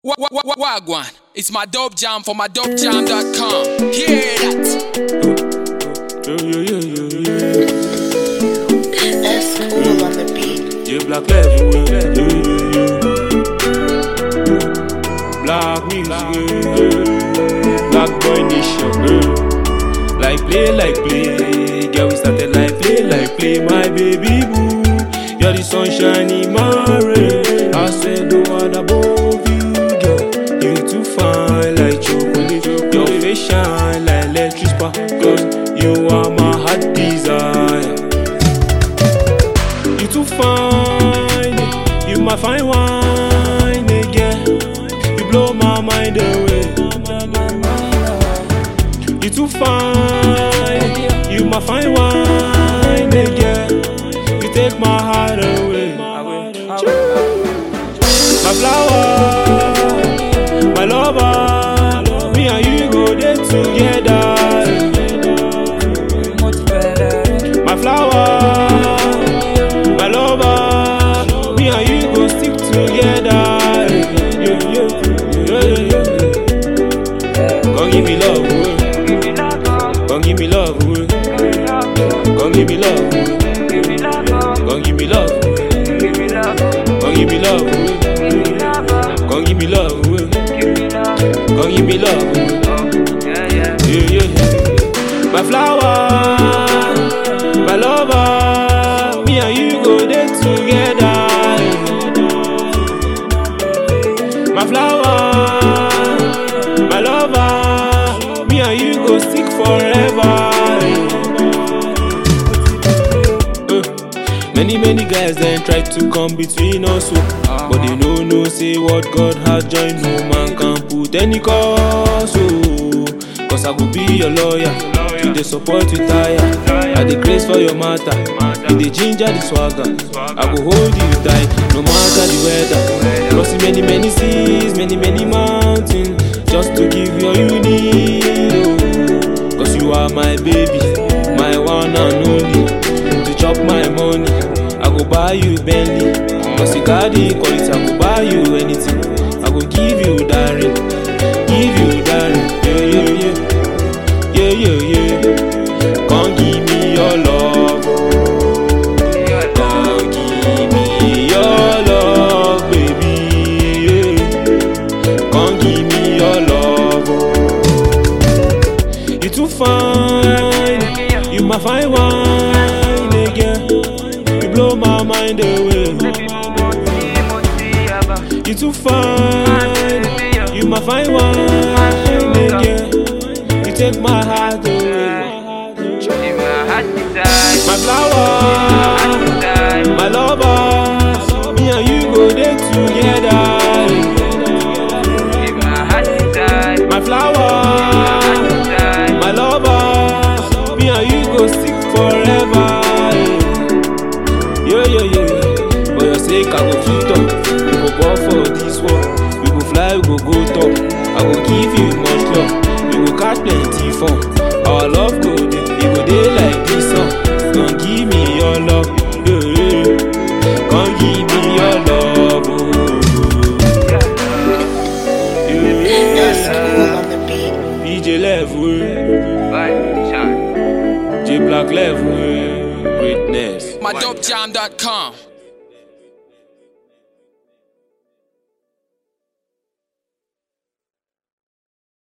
Wagwan, it's my dope jam for my dopejam.com. Hear that? That's cool on the beat. Yeah, black everywhere. Black music, black boy nation. Like play, girl we started like play, my baby boo. You're the sunshine in my rain. I said the one above you, girl. You too fine like chocolate. Your face shine like electric spark. Cause you are my heart desire. You too fine, you my fine wine again. You blow my mind away. You too fine, you my fine wine again. You take my heart away. My flower, my lover, me and you go there together. My flower, my lover, me and you go stick together. Come give me love, come give me love, come give me love, come give me love, come give me love, come give me love, come give me love, my flower, my lover, me and you go there together. My flower, my lover, me and you go stick forever. Many guys then try to come between us, but they don't know say what God has joined, no man can put any cause. Cause I go be your lawyer, to the support you tire. I the grace for your matter, in the ginger the swagger. I go hold you tight, no matter the weather. Crossing many seas, many mountains, just to give you all you need. Cause you are my baby, my one and only. To chop my money, I go buy you Bentley. Cause you got the quality, I go buy you anything. I go give you that ring, give you that ring. Yeah. Come give me your love, come give me your love, baby. Yeah. Come give me your love. You too fine, you my fine wine again. You blow my mind away. You too fine, you my fine wine again. You take my heart away. My flower, my lover, me and you go there together. My flower, my lover, me and you go stick forever. Yeah. For your sake, I go fit up. We go go for this one. We go fly, we go top. I go give you much love. We go catch plenty fun. Our love go dey, it go dey like this song. Come give me your love, yeah. Come give me your love, That's cool on the beat. DJ level, J Black level, greatness. My dopejam.com.